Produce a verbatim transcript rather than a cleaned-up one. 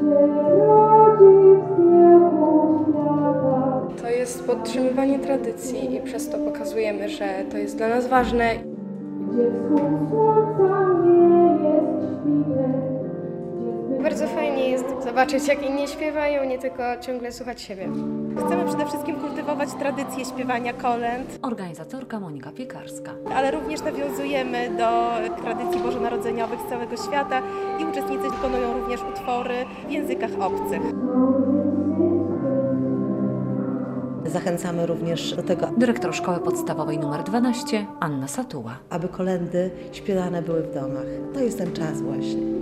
To jest podtrzymywanie tradycji i przez to pokazujemy, że to jest dla nas ważne. Bardzo fajnie jest zobaczyć, jak inni śpiewają, nie tylko ciągle słuchać siebie. Chcemy przede wszystkim kultywować tradycję śpiewania kolęd, Organizatorka Monika Piekarska. ale również nawiązujemy do tradycji bożonarodzeniowych z całego świata i uczestnicy wykonują również utwory w językach obcych. Zachęcamy również do tego, Dyrektor Szkoły Podstawowej nr dwanaście Anna Satuła. aby kolędy śpiewane były w domach. To jest ten czas właśnie.